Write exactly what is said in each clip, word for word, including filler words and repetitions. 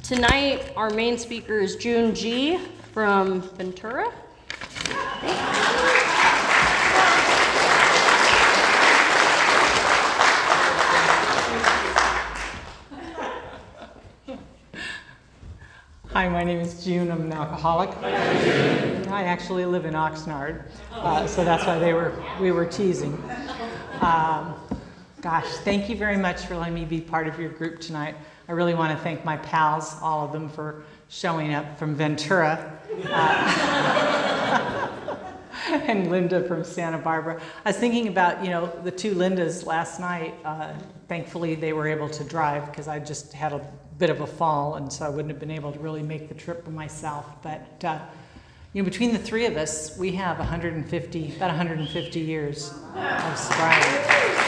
Tonight, our main speaker is June G. from Ventura. Hi, my name is June. I'm an alcoholic. I actually live in Oxnard, uh, so that's why they were we were teasing. Um, gosh, thank you very much for letting me be part of your group tonight. I really want to thank my pals, all of them, for showing up from Ventura, uh, and Linda from Santa Barbara. I was thinking about, you know, the two Lindas last night. Uh, thankfully, they were able to drive because I just had a bit of a fall, and so I wouldn't have been able to really make the trip for myself. But uh, you know, between the three of us, we have one hundred fifty, about one hundred fifty years of sobriety.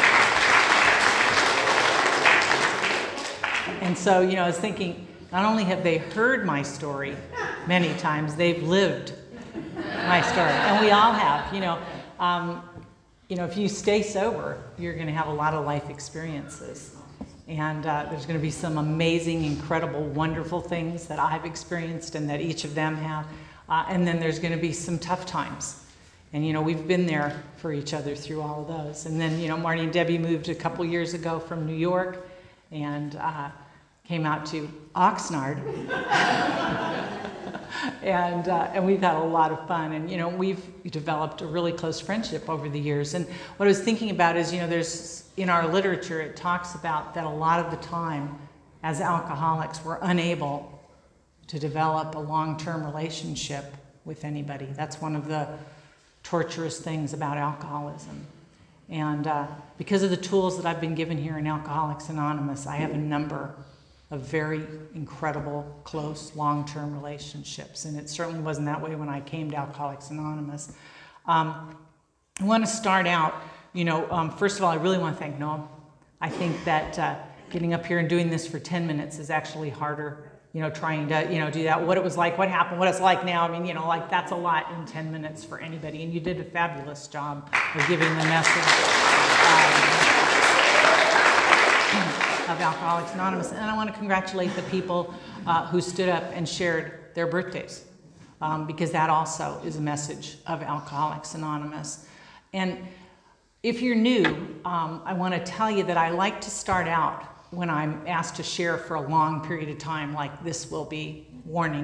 And so, you know, I was thinking, not only have they heard my story many times, they've lived my story, and we all have. You know, um, you know, if you stay sober, you're going to have a lot of life experiences. And uh, there's going to be some amazing, incredible, wonderful things that I've experienced and that each of them have. Uh, and then there's going to be some tough times. And, you know, we've been there for each other through all of those. And then, you know, Marty and Debbie moved a couple years ago from New York and uh, came out to Oxnard. and uh, and we've had a lot of fun. And, you know, we've developed a really close friendship over the years. And what I was thinking about is, you know, there's, in our literature, it talks about that a lot of the time, as alcoholics, we're unable to develop a long-term relationship with anybody. That's one of the torturous things about alcoholism. And uh, because of the tools that I've been given here in Alcoholics Anonymous, I have a number of very incredible, close, long-term relationships. And it certainly wasn't that way when I came to Alcoholics Anonymous. Um, I want to start out, you know, um, first of all, I really want to thank Noam. I think that uh, getting up here and doing this for ten minutes is actually harder, you know, trying to, you know, do that, what it was like, what happened, what it's like now. I mean, you know, like that's a lot in ten minutes for anybody. And you did a fabulous job of giving the message um, of Alcoholics Anonymous. And I want to congratulate the people uh, who stood up and shared their birthdays, um, because that also is a message of Alcoholics Anonymous. And if you're new, um, I want to tell you that I like to start out when I'm asked to share for a long period of time, like this will be, warning.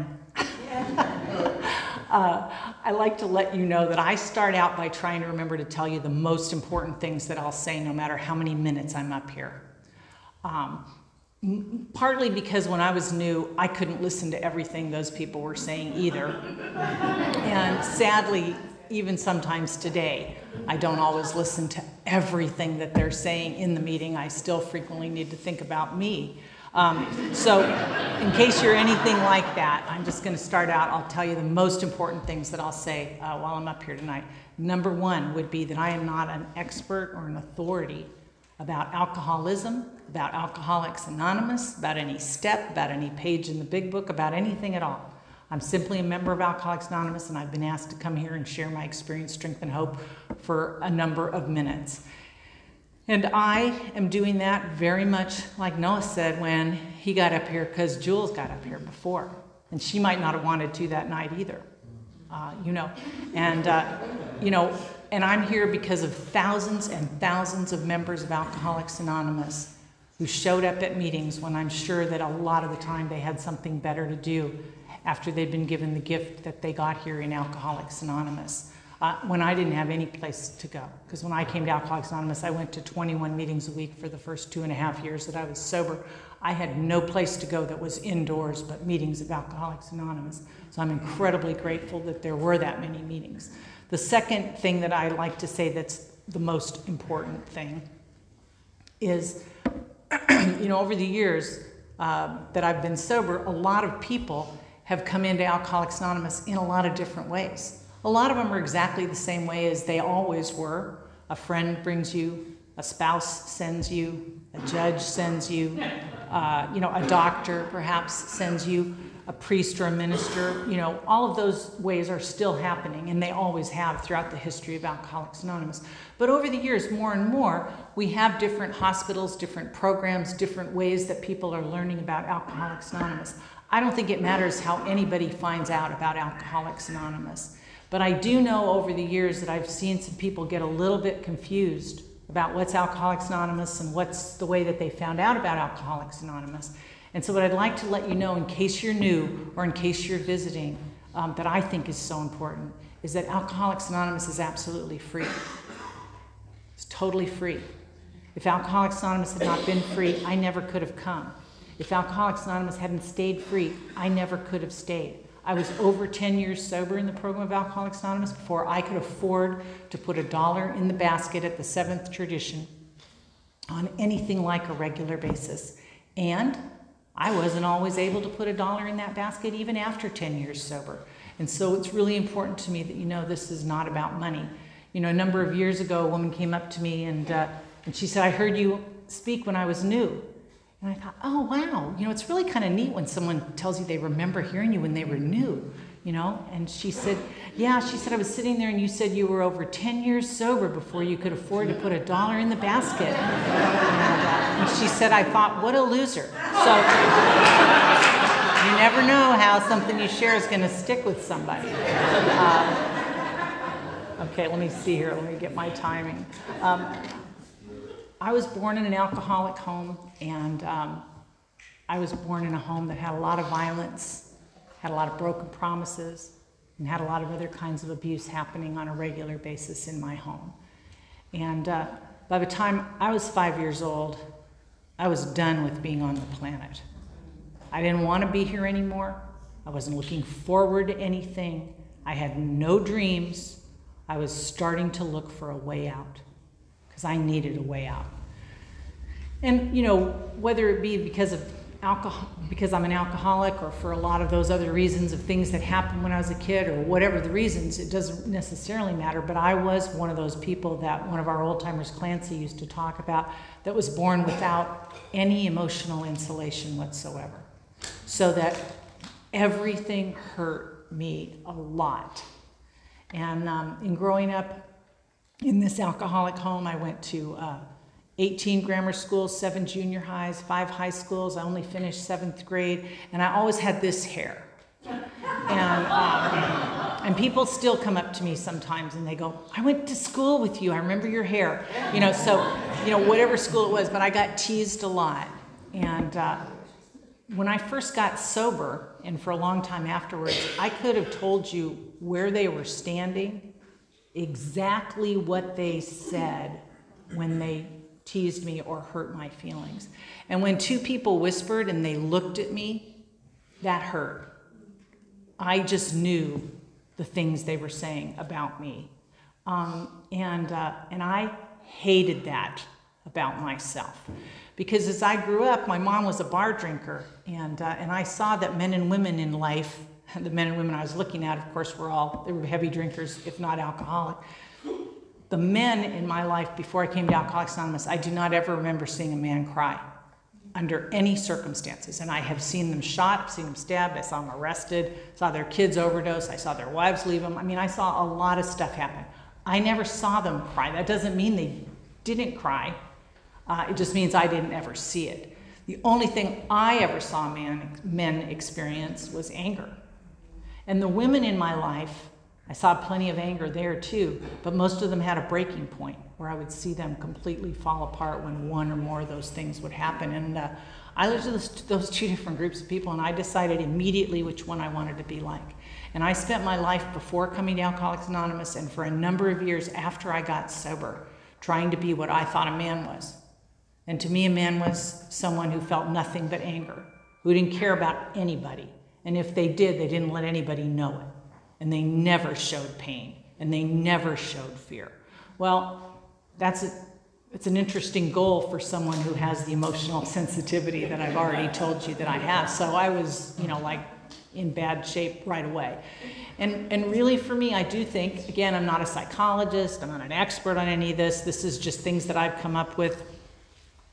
uh, I like to let you know that I start out by trying to remember to tell you the most important things that I'll say no matter how many minutes I'm up here. Um, partly because when I was new, I couldn't listen to everything those people were saying either. And sadly, even sometimes today, I don't always listen to everything that they're saying in the meeting. I still frequently need to think about me. Um, so in case you're anything like that, I'm just going to start out. I'll tell you the most important things that I'll say uh, while I'm up here tonight. Number one would be that I am not an expert or an authority about alcoholism, about Alcoholics Anonymous, about any step, about any page in the big book, about anything at all. I'm simply a member of Alcoholics Anonymous, and I've been asked to come here and share my experience, strength, and hope for a number of minutes. And I am doing that very much like Noah said when he got up here, because Jules got up here before. And she might not have wanted to that night either, uh, you know. And, uh, you know, and I'm here because of thousands and thousands of members of Alcoholics Anonymous who showed up at meetings when I'm sure that a lot of the time they had something better to do after they'd been given the gift that they got here in Alcoholics Anonymous, uh, when I didn't have any place to go. Because when I came to Alcoholics Anonymous, I went to twenty-one meetings a week for the first two and a half years that I was sober. I had no place to go that was indoors but meetings of Alcoholics Anonymous. So I'm incredibly grateful that there were that many meetings. The second thing that I like to say that's the most important thing is, you know, over the years uh, that I've been sober, a lot of people have come into Alcoholics Anonymous in a lot of different ways. A lot of them are exactly the same way as they always were. A friend brings you, a spouse sends you, a judge sends you, uh, you know, a doctor perhaps sends you, a priest or a minister, you know, all of those ways are still happening, and they always have throughout the history of Alcoholics Anonymous. But over the years, more and more, we have different hospitals, different programs, different ways that people are learning about Alcoholics Anonymous. I don't think it matters how anybody finds out about Alcoholics Anonymous. But I do know over the years that I've seen some people get a little bit confused about what's Alcoholics Anonymous and what's the way that they found out about Alcoholics Anonymous. And so what I'd like to let you know, in case you're new or in case you're visiting, um, that I think is so important, is that Alcoholics Anonymous is absolutely free. It's totally free. If Alcoholics Anonymous had not been free, I never could have come. If Alcoholics Anonymous hadn't stayed free, I never could have stayed. I was over ten years sober in the program of Alcoholics Anonymous before I could afford to put a dollar in the basket at the seventh tradition on anything like a regular basis. And I wasn't always able to put a dollar in that basket even after ten years sober. And so it's really important to me that you know this is not about money. You know, a number of years ago, a woman came up to me and, uh, and she said, I heard you speak when I was new. And I thought, oh, wow, you know, it's really kind of neat when someone tells you they remember hearing you when they were new, you know? And she said, yeah, she said, I was sitting there and you said you were over ten years sober before you could afford to put a dollar in the basket. And, uh, and she said, I thought, what a loser. So you never know how something you share is going to stick with somebody. Uh, okay, let me see here. Let me get my timing. Um, I was born in an alcoholic home, and um, I was born in a home that had a lot of violence, had a lot of broken promises, and had a lot of other kinds of abuse happening on a regular basis in my home. And uh, by the time I was five years old, I was done with being on the planet. I didn't want to be here anymore. I wasn't looking forward to anything. I had no dreams. I was starting to look for a way out, because I needed a way out. And, you know, whether it be because of alcohol, because I'm an alcoholic, or for a lot of those other reasons of things that happened when I was a kid, or whatever the reasons, it doesn't necessarily matter, but I was one of those people that one of our old timers, Clancy, used to talk about, that was born without any emotional insulation whatsoever. So that everything hurt me a lot. And um, in growing up in this alcoholic home, I went to uh, eighteen grammar schools, seven junior highs, five high schools. I only finished seventh grade, and I always had this hair. And, um, and people still come up to me sometimes and they go, I went to school with you, I remember your hair. You know, so, you know, whatever school it was, but I got teased a lot. And uh, when I first got sober, and for a long time afterwards, I could have told you where they were standing, exactly what they said when they teased me or hurt my feelings. And when two people whispered and they looked at me, that hurt. I just knew the things they were saying about me. Um, and, uh, and I hated that about myself. Because as I grew up, my mom was a bar drinker, and, uh, and I saw that men and women in life, the men and women I was looking at, of course, were all, they were heavy drinkers, if not alcoholic. The men in my life before I came to Alcoholics Anonymous, I do not ever remember seeing a man cry under any circumstances. And I have seen them shot, I've seen them stabbed, I saw them arrested, saw their kids overdose, I saw their wives leave them. I mean, I saw a lot of stuff happen. I never saw them cry. That doesn't mean they didn't cry. Uh, it just means I didn't ever see it. The only thing I ever saw man, men experience was anger. And the women in my life, I saw plenty of anger there too, but most of them had a breaking point where I would see them completely fall apart when one or more of those things would happen. And uh, I looked at those, those two different groups of people, and I decided immediately which one I wanted to be like. And I spent my life before coming to Alcoholics Anonymous and for a number of years after I got sober, trying to be what I thought a man was. And to me, a man was someone who felt nothing but anger, who didn't care about anybody. And if they did, they didn't let anybody know it. And they never showed pain, and they never showed fear. Well, that's a, it's an interesting goal for someone who has the emotional sensitivity that I've already told you that I have. So I was, you know, like in bad shape right away. And, and really for me, I do think, again, I'm not a psychologist, I'm not an expert on any of this. This is just things that I've come up with.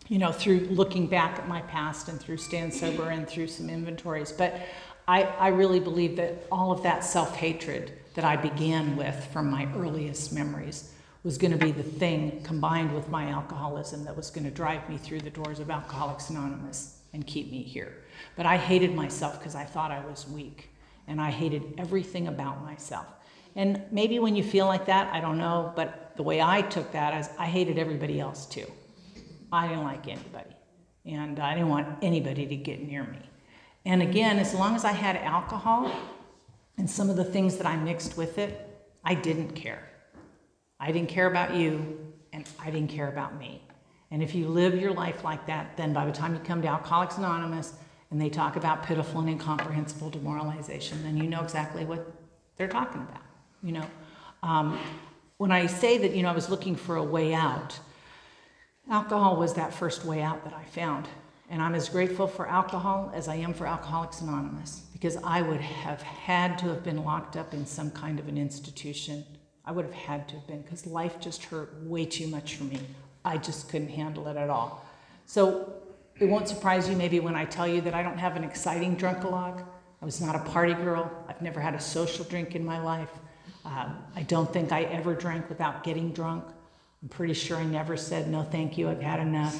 you know, through looking back at my past and through Stand Sober and through some inventories. But I, I really believe that all of that self-hatred that I began with from my earliest memories was going to be the thing combined with my alcoholism that was going to drive me through the doors of Alcoholics Anonymous and keep me here. But I hated myself because I thought I was weak, and I hated everything about myself. And maybe when you feel like that, I don't know, but the way I took that is I hated everybody else too. I didn't like anybody, and I didn't want anybody to get near me. And again, as long as I had alcohol and some of the things that I mixed with it, I didn't care. I didn't care about you, and I didn't care about me. And if you live your life like that, then by the time you come to Alcoholics Anonymous and they talk about pitiful and incomprehensible demoralization, then you know exactly what they're talking about. You know, um, when I say that, you know, I was looking for a way out, alcohol was that first way out that I found. And I'm as grateful for alcohol as I am for Alcoholics Anonymous, because I would have had to have been locked up in some kind of an institution. I would have had to have been, because life just hurt way too much for me. I just couldn't handle it at all. So it won't surprise you maybe when I tell you that I don't have an exciting drunk-a-log. I was not a party girl. I've never had a social drink in my life. Um, I don't think I ever drank without getting drunk. I'm pretty sure I never said, no, thank you, I've had enough.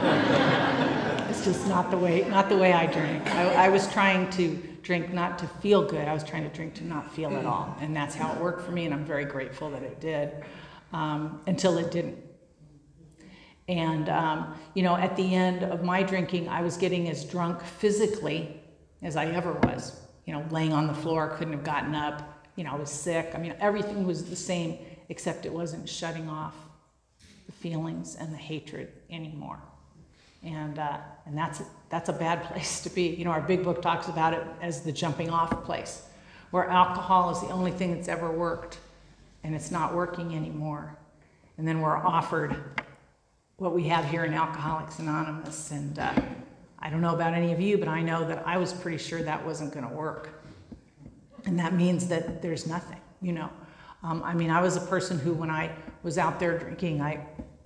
It's just not the way, not the way I drink. I, I was trying to drink not to feel good. I was trying to drink to not feel at all. And that's how it worked for me, and I'm very grateful that it did, um, until it didn't. And, um, you know, at the end of my drinking, I was getting as drunk physically as I ever was. You know, laying on the floor, couldn't have gotten up. You know, I was sick. I mean, everything was the same, except it wasn't shutting off the feelings and the hatred anymore. And uh, and that's, that's a bad place to be. You know, our big book talks about it as the jumping off place, where alcohol is the only thing that's ever worked, and it's not working anymore. And then we're offered what we have here in Alcoholics Anonymous. And uh, I don't know about any of you, but I know that I was pretty sure that wasn't going to work. And that means that there's nothing, you know. Um, I mean, I was a person who, when I was out there drinking, I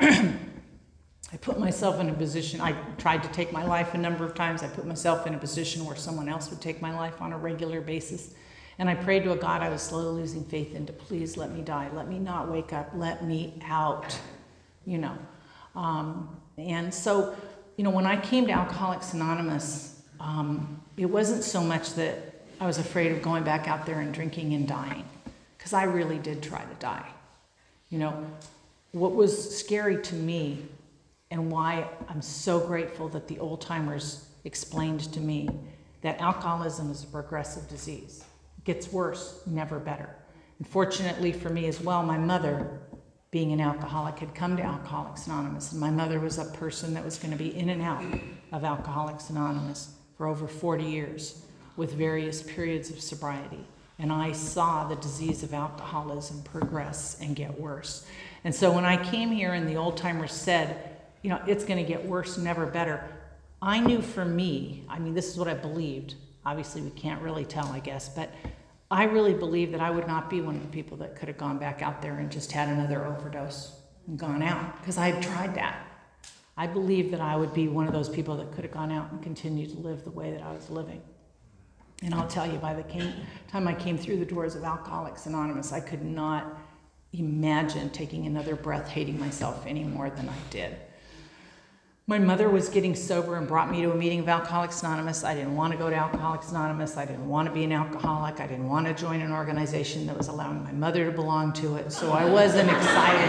I put myself in a position, I tried to take my life a number of times. I put myself in a position where someone else would take my life on a regular basis. And I prayed to a God I was slowly losing faith in to please let me die. Let me not wake up. Let me out, you know. Um, and so, you know, when I came to Alcoholics Anonymous, um, it wasn't so much that I was afraid of going back out there and drinking and dying, because I really did try to die. You know, what was scary to me, and why I'm so grateful that the old timers explained to me that alcoholism is a progressive disease. It gets worse, never better. And fortunately for me as well, my mother, being an alcoholic, had come to Alcoholics Anonymous, and my mother was a person that was going to be in and out of Alcoholics Anonymous for over forty years with various periods of sobriety. And I saw the disease of alcoholism progress and get worse. And so when I came here and the old timers said, you know, it's going to get worse, never better, I knew for me, I mean, this is what I believed. Obviously, we can't really tell, I guess, but I really believed that I would not be one of the people that could have gone back out there and just had another overdose and gone out, because I had tried that. I believed that I would be one of those people that could have gone out and continued to live the way that I was living. And I'll tell you, by the came, time I came through the doors of Alcoholics Anonymous, I could not imagine taking another breath hating myself any more than I did. My mother was getting sober and brought me to a meeting of Alcoholics Anonymous. I didn't want to go to Alcoholics Anonymous. I didn't want to be an alcoholic. I didn't want to join an organization that was allowing my mother to belong to it. So I wasn't excited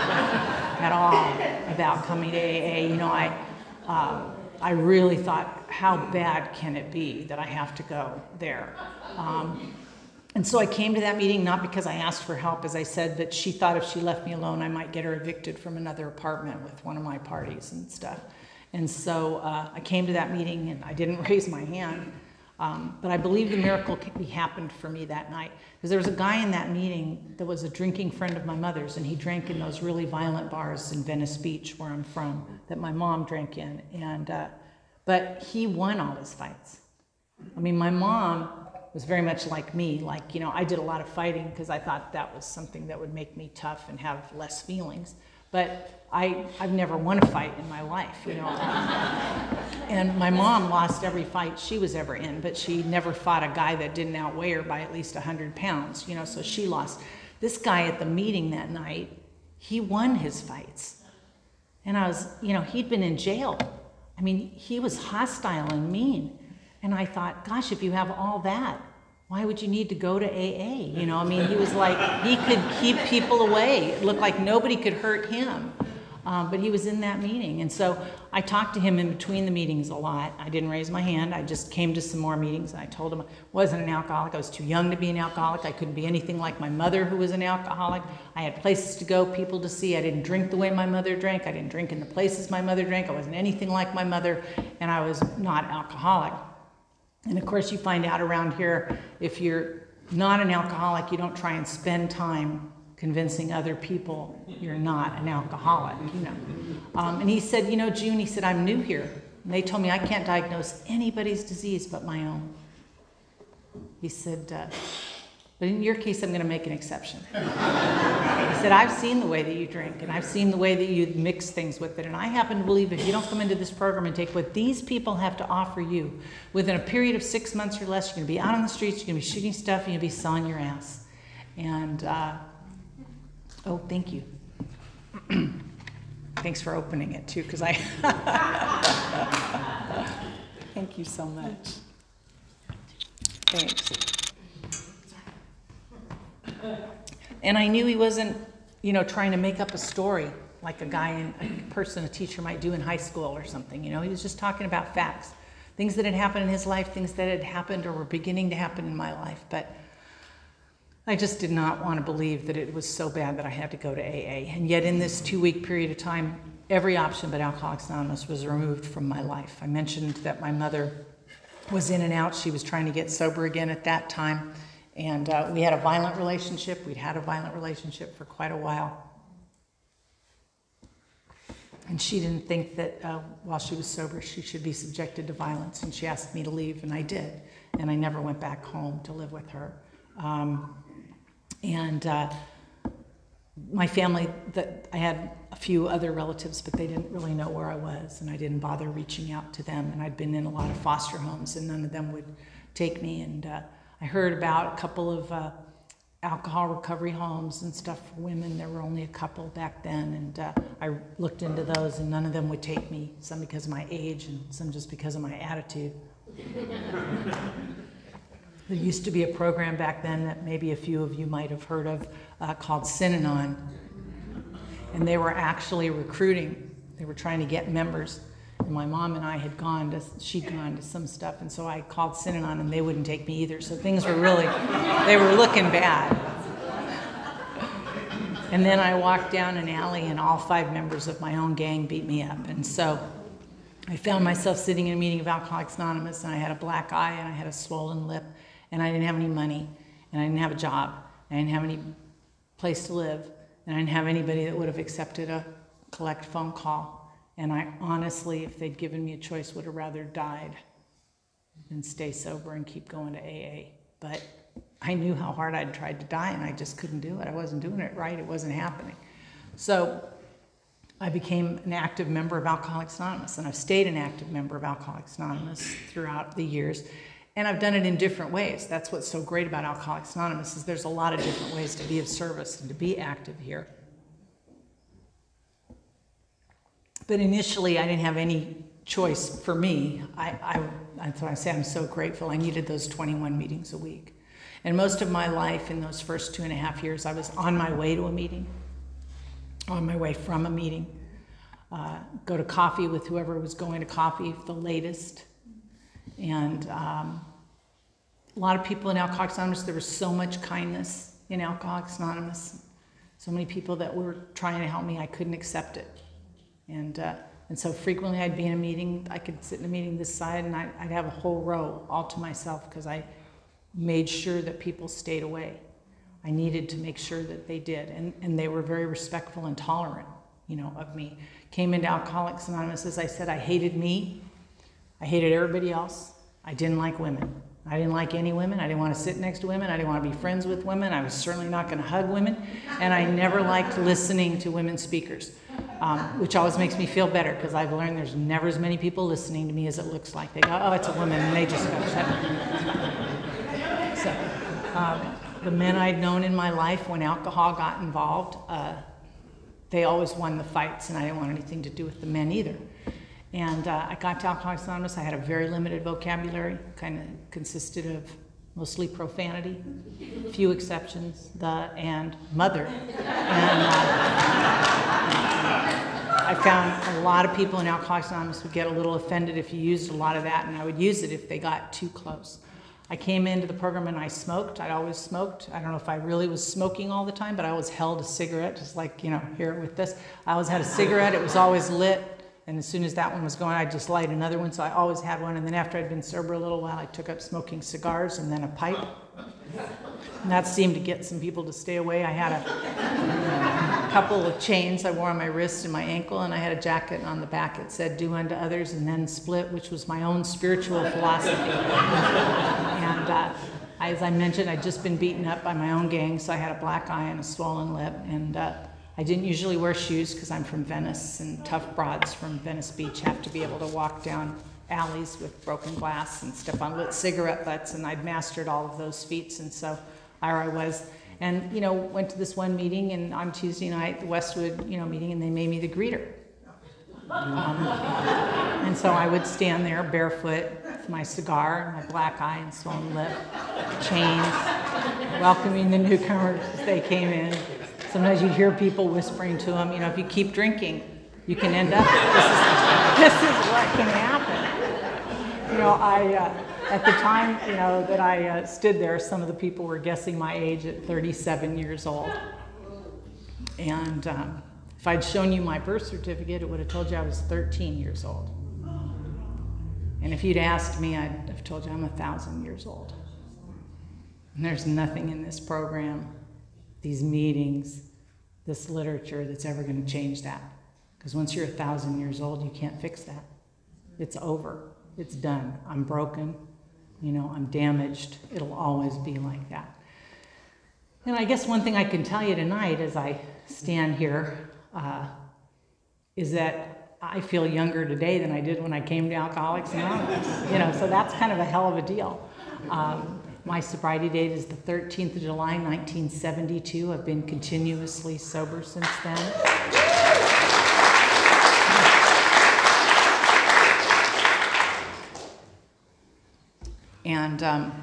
at all about coming to A A. You know, I, um, I really thought, how bad can it be that I have to go there? Um, and so I came to that meeting not because I asked for help, as I said, but she thought if she left me alone, I might get her evicted from another apartment with one of my parties and stuff. And so uh, I came to that meeting, and I didn't raise my hand. Um, but I believe the miracle happened for me that night, because there was a guy in that meeting that was a drinking friend of my mother's, and he drank in those really violent bars in Venice Beach, where I'm from, that my mom drank in. And uh, but he won all his fights. I mean, my mom was very much like me. Like, you know, I did a lot of fighting because I thought that was something that would make me tough and have less feelings. But I, I've never won a fight in my life, you know. And my mom lost every fight she was ever in, but she never fought a guy that didn't outweigh her by at least one hundred pounds, you know, so she lost. This guy at the meeting that night, he won his fights. And I was, you know, he'd been in jail. I mean, he was hostile and mean. And I thought, gosh, if you have all that, why would you need to go to A A? You know, I mean, he was like, he could keep people away. It looked like nobody could hurt him. Um, but he was in that meeting. And so I talked to him in between the meetings a lot. I didn't raise my hand. I just came to some more meetings. I told him I wasn't an alcoholic. I was too young to be an alcoholic. I couldn't be anything like my mother, who was an alcoholic. I had places to go, people to see. I didn't drink the way my mother drank. I didn't drink in the places my mother drank. I wasn't anything like my mother, and I was not alcoholic. And of course, you find out around here, if you're not an alcoholic, you don't try and spend time convincing other people you're not an alcoholic, you know. Um, and he said, you know, June, he said, I'm new here. And they told me I can't diagnose anybody's disease but my own. He said, uh, but in your case, I'm going to make an exception. He said, I've seen the way that you drink, and I've seen the way that you mix things with it, and I happen to believe if you don't come into this program and take what these people have to offer you, within a period of six months or less, you're going to be out on the streets, you're going to be shooting stuff, you're going to be selling your ass. And, uh, oh, thank you. Thanks for opening it, too, because I... Thank you so much. Thanks. And I knew he wasn't, you know, trying to make up a story like a guy, in, a person, a teacher might do in high school or something. You know, he was just talking about facts, things that had happened in his life, things that had happened or were beginning to happen in my life. But I just did not want to believe that it was so bad that I had to go to A A. And yet in this two-week period of time, every option but Alcoholics Anonymous was removed from my life. I mentioned that my mother was in and out. She was trying to get sober again at that time. And uh, we had a violent relationship. We'd had a violent relationship for quite a while. And she didn't think that uh, while she was sober, she should be subjected to violence. And she asked me to leave, and I did. And I never went back home to live with her. Um, and uh, my family, that I had a few other relatives, but they didn't really know where I was, and I didn't bother reaching out to them. And I'd been in a lot of foster homes, and none of them would take me. And uh, I heard about a couple of uh, alcohol recovery homes and stuff for women. There were only a couple back then, and uh, I looked into those, and none of them would take me, some because of my age and some just because of my attitude. There used to be a program back then that maybe a few of you might have heard of uh, called Synanon, and they were actually recruiting. They were trying to get members. And my mom and I had gone to, she'd gone to some stuff, and so I called Synanon, and they wouldn't take me either. So things were really, they were looking bad. And then I walked down an alley, and all five members of my own gang beat me up. And so I found myself sitting in a meeting of Alcoholics Anonymous, and I had a black eye, and I had a swollen lip, and I didn't have any money, and I didn't have a job, and I didn't have any place to live, and I didn't have anybody that would have accepted a collect phone call. And I honestly, if they'd given me a choice, would have rather died than stay sober and keep going to A A. But I knew how hard I'd tried to die, and I just couldn't do it. I wasn't doing it right. It wasn't happening. So I became an active member of Alcoholics Anonymous, and I've stayed an active member of Alcoholics Anonymous throughout the years. And I've done it in different ways. That's what's so great about Alcoholics Anonymous, is there's a lot of different ways to be of service and to be active here. But initially, I didn't have any choice for me. I, I, that's why I say I'm so grateful. I needed those twenty-one meetings a week. And most of my life in those first two and a half years, I was on my way to a meeting, on my way from a meeting, uh, go to coffee with whoever was going to coffee, the latest. And um, a lot of people in Alcoholics Anonymous, there was so much kindness in Alcoholics Anonymous. So many people that were trying to help me, I couldn't accept it. And uh, and so frequently I'd be in a meeting, I could sit in a meeting this side, and I, I'd have a whole row all to myself because I made sure that people stayed away. I needed to make sure that they did, and, and they were very respectful and tolerant, you know, of me. Came into Alcoholics Anonymous, as I said, I hated me. I hated everybody else. I didn't like women. I didn't like any women. I didn't want to sit next to women. I didn't want to be friends with women. I was certainly not going to hug women. And I never liked listening to women speakers. um, which always makes me feel better because I've learned there's never as many people listening to me as it looks like. They go, oh, it's a woman, and they just go, shut up. So, um, the men I'd known in my life, when alcohol got involved, uh, they always won the fights, and I didn't want anything to do with the men either. And uh, I got to Alcoholics Anonymous. I had a very limited vocabulary, kind of consisted of mostly profanity, few exceptions, the and mother. And uh, I found a lot of people in Alcoholics Anonymous would get a little offended if you used a lot of that, and I would use it if they got too close. I came into the program and I smoked. I always smoked. I don't know if I really was smoking all the time, but I always held a cigarette, just like, you know, here with this. I always had a cigarette. It was always lit. And as soon as that one was going, I'd just light another one. So I always had one. And then after I'd been sober a little while, I took up smoking cigars and then a pipe. And that seemed to get some people to stay away. I had a couple of chains I wore on my wrist and my ankle, and I had a jacket on the back that said, do unto others and then split, which was my own spiritual philosophy. And uh, as I mentioned, I'd just been beaten up by my own gang, so I had a black eye and a swollen lip. And uh, I didn't usually wear shoes because I'm from Venice, and tough broads from Venice Beach have to be able to walk down alleys with broken glass and step on lit cigarette butts, and I'd mastered all of those feats, and so there I was. And, you know, went to this one meeting, and on Tuesday night, the Westwood, you know, meeting, and they made me the greeter. Um, and so I would stand there barefoot with my cigar, my black eye and swollen lip, chains, welcoming the newcomers as they came in. Sometimes you'd hear people whispering to them, you know, if you keep drinking, you can end up, this is, this is what can happen. You know, I, uh, at the time, you know, that I uh, stood there, some of the people were guessing my age at thirty-seven years old. And um, if I'd shown you my birth certificate, it would have told you I was thirteen years old. And if you'd asked me, I'd have told you I'm a thousand years old. And there's nothing in this program, these meetings, this literature that's ever going to change that. Because once you're a thousand years old, you can't fix that. It's over. It's done. I'm broken. You know, I'm damaged. It'll always be like that. And I guess one thing I can tell you tonight as I stand here uh, is that I feel younger today than I did when I came to Alcoholics Anonymous. You know, so that's kind of a hell of a deal. Um, my sobriety date is the thirteenth of July, nineteen seventy-two. I've been continuously sober since then. And um,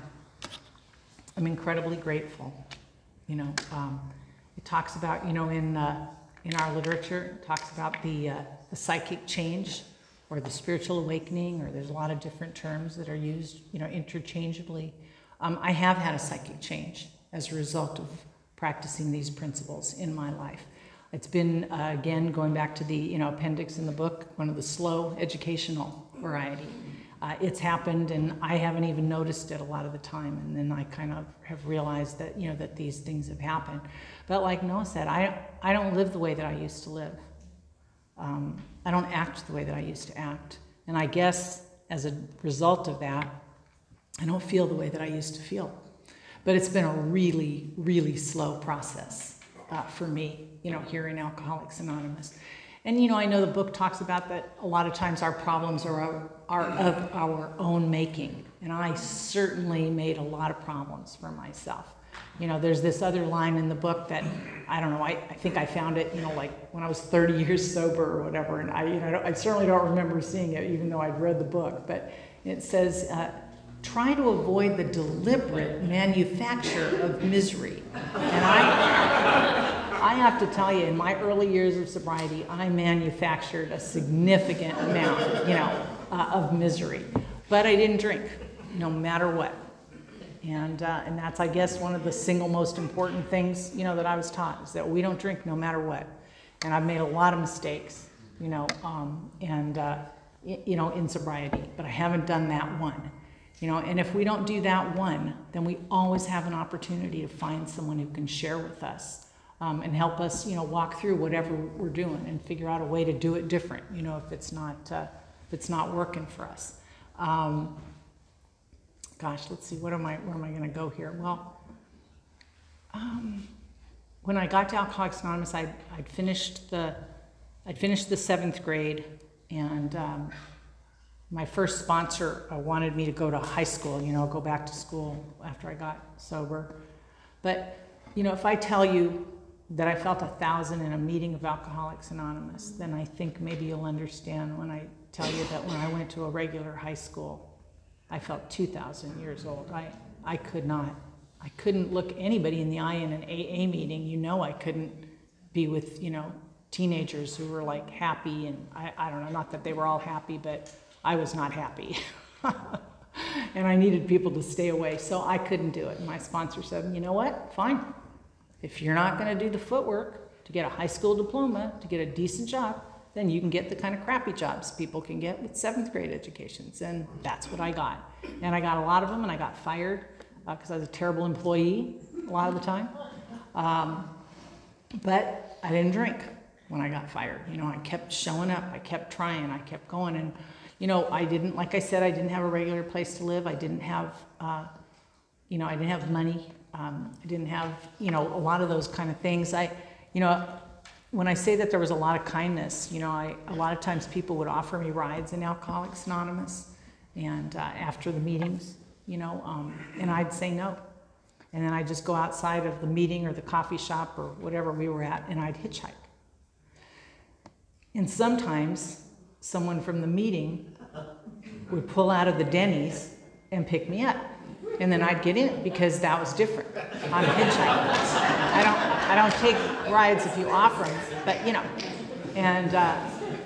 I'm incredibly grateful. You know, um, it talks about, you know, in uh, in our literature, it talks about the, uh, the psychic change or the spiritual awakening, or there's a lot of different terms that are used, you know, interchangeably. Um, I have had a psychic change as a result of practicing these principles in my life. It's been, uh, again, going back to the, you know, appendix in the book, one of the slow educational variety. Uh, it's happened, and I haven't even noticed it a lot of the time, and then I kind of have realized that, you know, that these things have happened. But like Noah said, I, I don't live the way that I used to live. Um, I don't act the way that I used to act. And I guess as a result of that, I don't feel the way that I used to feel. But it's been a really, really slow process uh, for me, you know, here in Alcoholics Anonymous. And, you know, I know the book talks about that a lot of times our problems are, our, are of our own making. And I certainly made a lot of problems for myself. You know, there's this other line in the book that, I don't know, I, I think I found it, you know, like when I was thirty years sober or whatever. And I, you know, I, don't, I certainly don't remember seeing it, even though I'd read the book. But it says, uh, try to avoid the deliberate manufacture of misery. And I... I have to tell you, in my early years of sobriety, I manufactured a significant amount, you know, uh, of misery. But I didn't drink, no matter what. And uh, and that's, I guess, one of the single most important things, you know, that I was taught, is that we don't drink no matter what. And I've made a lot of mistakes, you know, um, and, uh, you know, in sobriety. But I haven't done that one. You know, and if we don't do that one, then we always have an opportunity to find someone who can share with us. Um, and help us, you know, walk through whatever we're doing and figure out a way to do it different, you know, if it's not, uh, if it's not working for us. Um, gosh, let's see, what am I, where am I going to go here? Well, um, when I got to Alcoholics Anonymous, I'd, I'd finished the, I'd finished the seventh grade, and um, my first sponsor uh, wanted me to go to high school, you know, go back to school after I got sober. But, you know, if I tell you that I felt a thousand in a meeting of Alcoholics Anonymous, then I think maybe you'll understand when I tell you that when I went to a regular high school, I felt two thousand years old. I, I could not. I couldn't look anybody in the eye in an A A meeting. You know, I couldn't be with, you know, teenagers who were like happy, and I, I don't know, not that they were all happy, but I was not happy. And I needed people to stay away, so I couldn't do it. And my sponsor said, you know what, fine. If you're not gonna do the footwork to get a high school diploma, to get a decent job, then you can get the kind of crappy jobs people can get with seventh grade educations. And that's what I got. And I got a lot of them, and I got fired because uh, I was a terrible employee a lot of the time. Um, but I didn't drink when I got fired. You know, I kept showing up, I kept trying, I kept going. And, you know, I didn't, like I said, I didn't have a regular place to live. I didn't have, uh, you know, I didn't have money. Um, I didn't have, you know, a lot of those kind of things. I, you know, when I say that there was a lot of kindness, you know, I, a lot of times people would offer me rides in Alcoholics Anonymous and uh, after the meetings, you know, um, and I'd say no. And then I'd just go outside of the meeting or the coffee shop or whatever we were at, and I'd hitchhike. And sometimes someone from the meeting would pull out of the Denny's and pick me up. And then I'd get in because that was different. I'm hitchhiking. I don't, I don't take rides if you offer them, but you know. And, uh,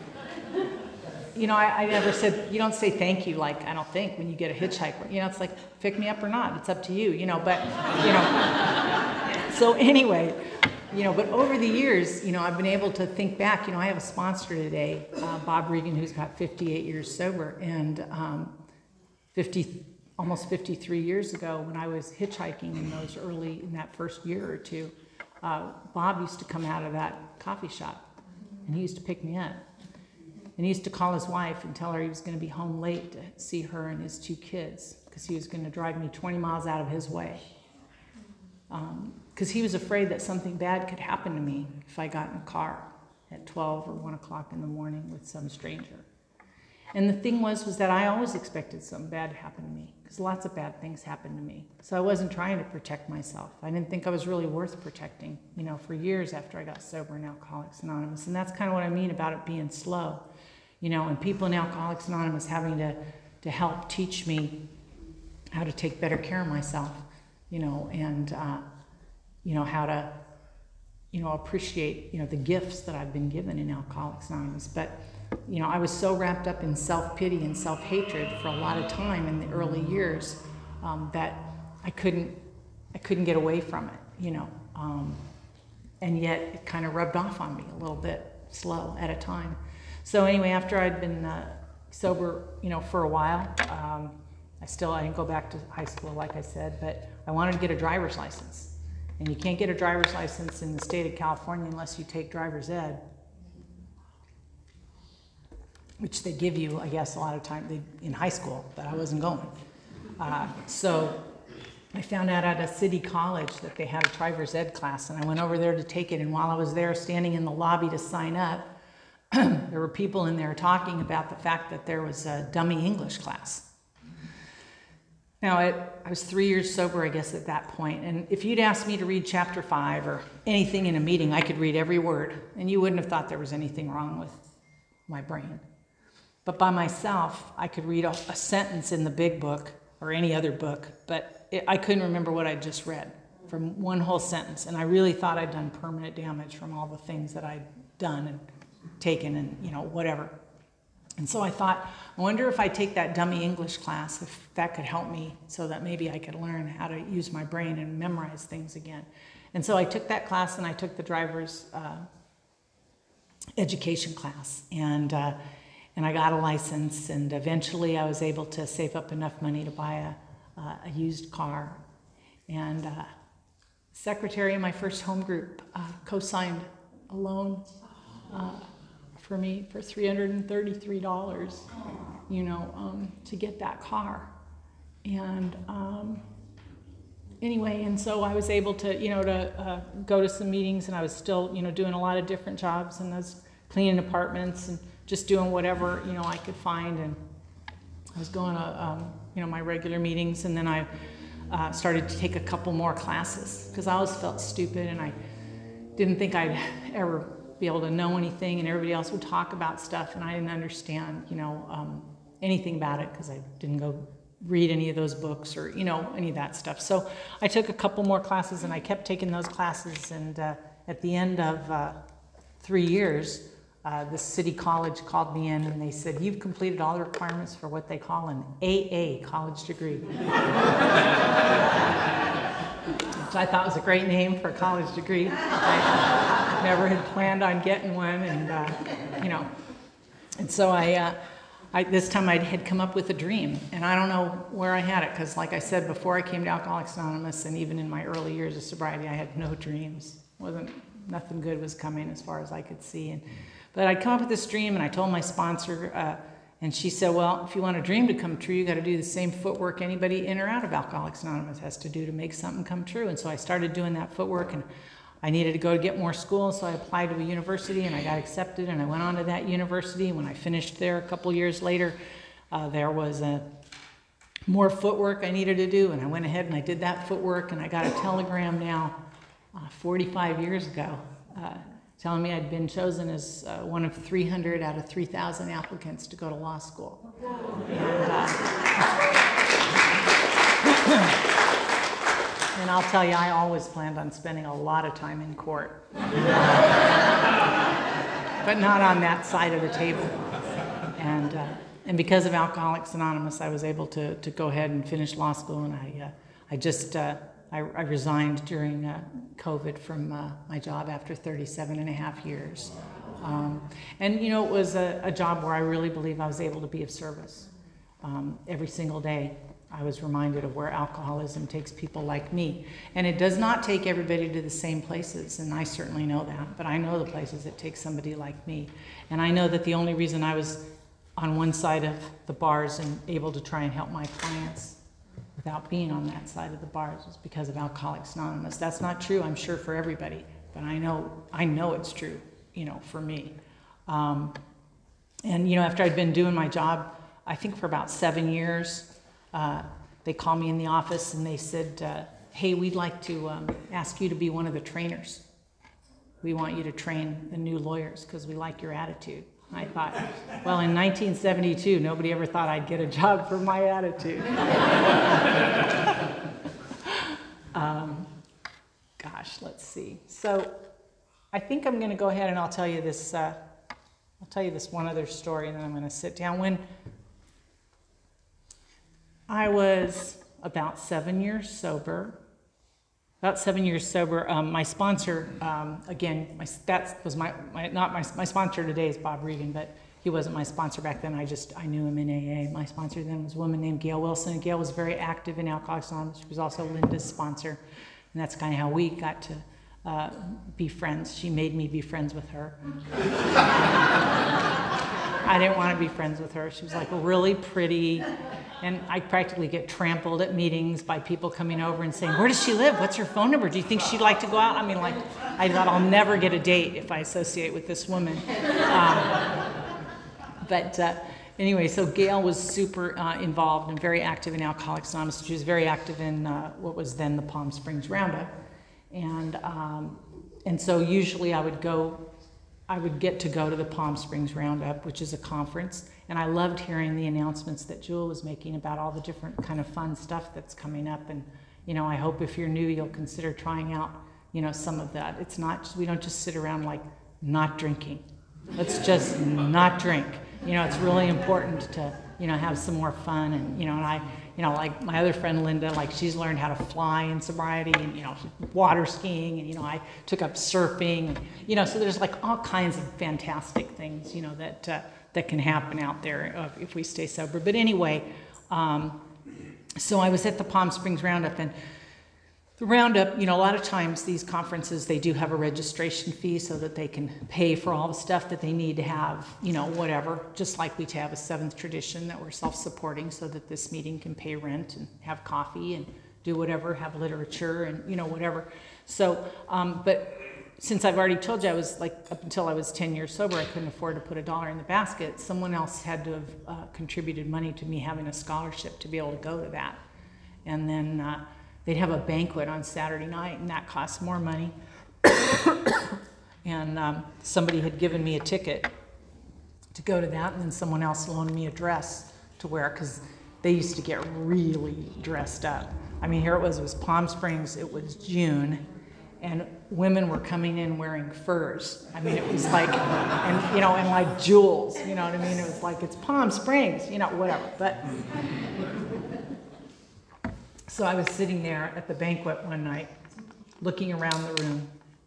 you know, I, I never said, you don't say thank you, like, I don't think, when you get a hitchhiker. You know, it's like, pick me up or not, it's up to you, you know, but, you know. So anyway, you know, but over the years, you know, I've been able to think back. You know, I have a sponsor today, uh, Bob Regan, who's got fifty-eight years sober, and um, fifty, almost fifty-three years ago, when I was hitchhiking in those early, in that first year or two, uh, Bob used to come out of that coffee shop, and he used to pick me up. And he used to call his wife and tell her he was going to be home late to see her and his two kids, because he was going to drive me twenty miles out of his way. Because um, he was afraid that something bad could happen to me if I got in a car at twelve or one o'clock in the morning with some stranger. And the thing was, was that I always expected something bad to happen to me, because lots of bad things happened to me. So I wasn't trying to protect myself. I didn't think I was really worth protecting, you know, for years after I got sober in Alcoholics Anonymous. And that's kind of what I mean about it being slow. You know, and people in Alcoholics Anonymous having to, to help teach me how to take better care of myself, you know, and, uh, you know, how to, you know, appreciate, you know, the gifts that I've been given in Alcoholics Anonymous. But, you know, I was so wrapped up in self-pity and self-hatred for a lot of time in the early years um, that I couldn't, I couldn't get away from it, you know. Um, and yet it kind of rubbed off on me a little bit, slow at a time. So anyway, after I'd been uh, sober, you know, for a while, um, I still, I didn't go back to high school, like I said, but I wanted to get a driver's license. And you can't get a driver's license in the state of California unless you take driver's ed, which they give you, I guess, a lot of time they, in high school, but I wasn't going. Uh, so I found out at a city college that they had a driver's ed class, and I went over there to take it. And while I was there standing in the lobby to sign up, there were people in there talking about the fact that there was a dummy English class. Now, it, I was three years sober, I guess, at that point. And if you'd asked me to read chapter five or anything in a meeting, I could read every word. And you wouldn't have thought there was anything wrong with my brain. But by myself, I could read a, a sentence in the big book or any other book, but it, I couldn't remember what I just read from one whole sentence. And I really thought I'd done permanent damage from all the things that I'd done and taken and, you know, whatever. And so I thought, I wonder if I take that dummy English class, if that could help me so that maybe I could learn how to use my brain and memorize things again. And so I took that class, and I took the driver's uh, education class, and uh, and I got a license, and eventually I was able to save up enough money to buy a, uh, a used car. And uh, secretary of my first home group uh, co-signed a loan uh, for me for three hundred thirty-three dollars, you know, um, to get that car. And um, anyway, and so I was able to, you know, to uh, go to some meetings, and I was still, you know, doing a lot of different jobs, and I was cleaning apartments and just doing whatever, you know, I could find. And I was going to, um, you know, my regular meetings, and then I uh, started to take a couple more classes because I always felt stupid and I didn't think I'd ever be able to know anything, and everybody else would talk about stuff and I didn't understand, you know, um, anything about it because I didn't go read any of those books or, you know, any of that stuff. So I took a couple more classes and I kept taking those classes, and uh, at the end of uh, three years, uh, the city college called me in and they said, "You've completed all the requirements for what they call an A A college degree." Which I thought was a great name for a college degree. I never had planned on getting one, and uh, you know, and so I, uh, I this time I had come up with a dream, and I don't know where I had it, because like I said, before I came to Alcoholics Anonymous, and even in my early years of sobriety, I had no dreams. wasn't Nothing good was coming as far as I could see, and but I'd come up with this dream, and I told my sponsor. Uh, And she said, "Well, if you want a dream to come true, you got to do the same footwork anybody in or out of Alcoholics Anonymous has to do to make something come true." And so I started doing that footwork, and I needed to go to get more school, so I applied to a university, and I got accepted, and I went on to that university. And when I finished there a couple years later, uh, there was a more footwork I needed to do, and I went ahead and I did that footwork, and I got a telegram now, uh, forty-five years ago, uh, telling me I'd been chosen as uh, one of three hundred out of three thousand applicants to go to law school. And, uh, and I'll tell you, I always planned on spending a lot of time in court. But not on that side of the table. And, uh, and because of Alcoholics Anonymous, I was able to, to go ahead and finish law school, and I, uh, I just... Uh, I, I resigned during uh, COVID from uh, my job after thirty-seven and a half years. Um, and, you know, it was a, a job where I really believe I was able to be of service. Um, every single day, I was reminded of where alcoholism takes people like me. And it does not take everybody to the same places, and I certainly know that, but I know the places it takes somebody like me. And I know that the only reason I was on one side of the bars and able to try and help my clients without being on that side of the bars was because of Alcoholics Anonymous. That's not true, I'm sure, for everybody, but I know I know it's true, you know, for me. Um, and, you know, after I'd been doing my job, I think for about seven years, uh, they called me in the office and they said, uh, "Hey, we'd like to um, ask you to be one of the trainers. We want you to train the new lawyers because we like your attitude." I thought, well, in nineteen seventy-two, nobody ever thought I'd get a job for my attitude. um, gosh, let's see. So I think I'm going to go ahead and I'll tell you this. Uh, I'll tell you this one other story, and then I'm going to sit down. When I was about seven years sober, About seven years sober. Um, my sponsor, um, again, my, that was my, my not my, my sponsor today is Bob Regan, but he wasn't my sponsor back then. I just, I knew him in A A. My sponsor then was a woman named Gail Wilson, and Gail was very active in Alcoholics Anonymous. She was also Linda's sponsor, and that's kind of how we got to uh, be friends. She made me be friends with her. I didn't want to be friends with her. She was like really pretty, and I practically get trampled at meetings by people coming over and saying, "Where does she live? What's her phone number? Do you think she'd like to go out?" I mean, like, I thought I'll never get a date if I associate with this woman. Um, but uh, anyway, so Gail was super uh, involved and very active in Alcoholics Anonymous. She was very active in uh, what was then the Palm Springs Roundup. And, um, and so usually I would go I would get to go to the Palm Springs Roundup, which is a conference, and I loved hearing the announcements that Jewel was making about all the different kind of fun stuff that's coming up. And, you know, I hope if you're new, you'll consider trying out, you know, some of that. It's not just, we don't just sit around like not drinking. Let's just not drink. You know, it's really important to, you know, have some more fun. And, you know, and I, you know, like my other friend Linda, like she's learned how to fly in sobriety, and, you know, water skiing, and, you know, I took up surfing, and, you know, so there's like all kinds of fantastic things, you know, that uh, that can happen out there uh, if we stay sober. But anyway, um, so I was at the Palm Springs Roundup, and the Roundup, you know, a lot of times these conferences, they do have a registration fee so that they can pay for all the stuff that they need to have, you know, whatever, just like we have a seventh tradition that we're self-supporting so that this meeting can pay rent and have coffee and do whatever, have literature and, you know, whatever. So, um, but since I've already told you I was like, up until I was ten years sober, I couldn't afford to put a dollar in the basket. Someone else had to have uh, contributed money to me having a scholarship to be able to go to that. And then uh, they'd have a banquet on Saturday night, and that cost more money. And um, somebody had given me a ticket to go to that, and then someone else loaned me a dress to wear, because they used to get really dressed up. I mean, here it was, it was Palm Springs, it was June, and women were coming in wearing furs. I mean, it was like, and you know, and like jewels, you know what I mean? It was like, it's Palm Springs, you know, whatever. But so I was sitting there at the banquet one night, looking around the room,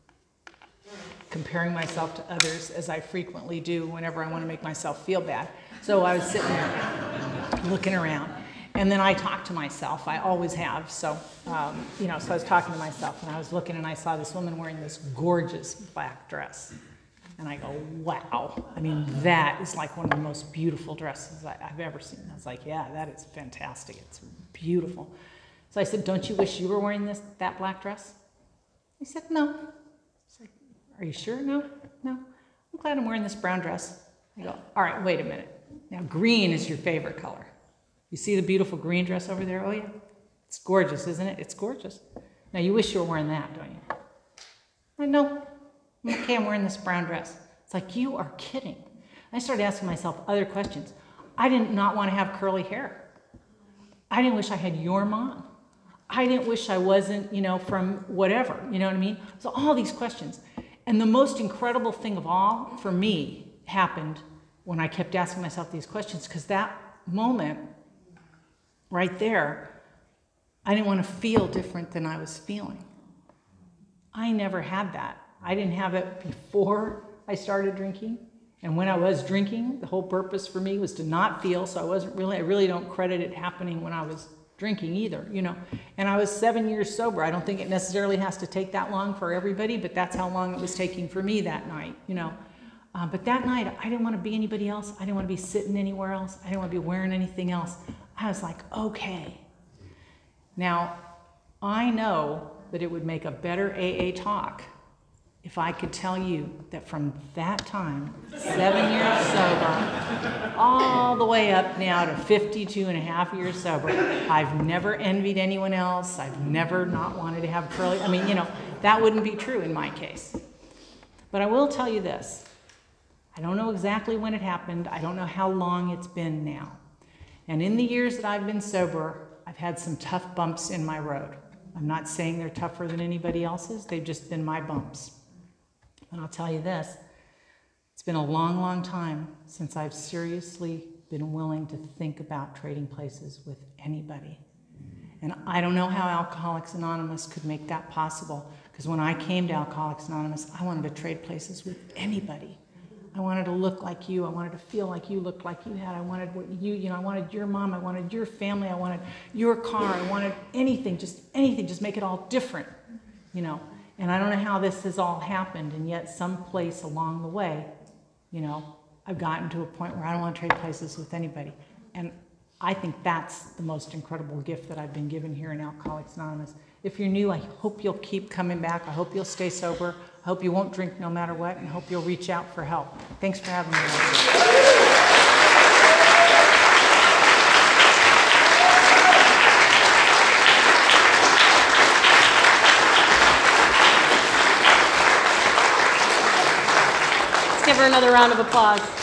comparing myself to others, as I frequently do whenever I want to make myself feel bad. So I was sitting there looking around, and then I talked to myself. I always have. So, um, you know, so I was talking to myself, and I was looking, and I saw this woman wearing this gorgeous black dress. And I go, wow. I mean, that is like one of the most beautiful dresses I, I've ever seen. I was like, yeah, that is fantastic. It's beautiful. So I said, don't you wish you were wearing this, that black dress? He said, no. Are you sure? No, no. I'm glad I'm wearing this brown dress. I go, all right, wait a minute. Now, green is your favorite color. You see the beautiful green dress over there? Oh, yeah. It's gorgeous, isn't it? It's gorgeous. Now, you wish you were wearing that, don't you? I know. Okay, I'm wearing this brown dress. It's like, you are kidding. I started asking myself other questions. I did not want to have curly hair. I didn't wish I had your mom. I didn't wish I wasn't, you know, from whatever. You know what I mean? So all these questions. And the most incredible thing of all, for me, happened when I kept asking myself these questions, because that moment right there, I didn't want to feel different than I was feeling. I never had that. I didn't have it before I started drinking. And when I was drinking, the whole purpose for me was to not feel, so I wasn't really, I really don't credit it happening when I was drinking either, you know. And I was seven years sober. I don't think it necessarily has to take that long for everybody, but that's how long it was taking for me that night, you know. Uh, but that night, I didn't want to be anybody else. I didn't want to be sitting anywhere else. I didn't want to be wearing anything else. I was like, okay. Now, I know that it would make a better A A talk if I could tell you that from that time, seven years sober, all the way up now to fifty-two and a half years sober, I've never envied anyone else. I've never not wanted to have curly. I mean, you know, that wouldn't be true in my case. But I will tell you this. I don't know exactly when it happened. I don't know how long it's been now. And in the years that I've been sober, I've had some tough bumps in my road. I'm not saying they're tougher than anybody else's. They've just been my bumps. And I'll tell you this, it's been a long, long time since I've seriously been willing to think about trading places with anybody. And I don't know how Alcoholics Anonymous could make that possible, because when I came to Alcoholics Anonymous, I wanted to trade places with anybody. I wanted to look like you. I wanted to feel like you looked like you had. I wanted what you, you know, I wanted your mom. I wanted your family. I wanted your car. I wanted anything, just anything, just make it all different, you know. And I don't know how this has all happened, and yet someplace along the way, you know, I've gotten to a point where I don't want to trade places with anybody. And I think that's the most incredible gift that I've been given here in Alcoholics Anonymous. If you're new, I hope you'll keep coming back. I hope you'll stay sober. I hope you won't drink no matter what, and I hope you'll reach out for help. Thanks for having me. Give her another round of applause.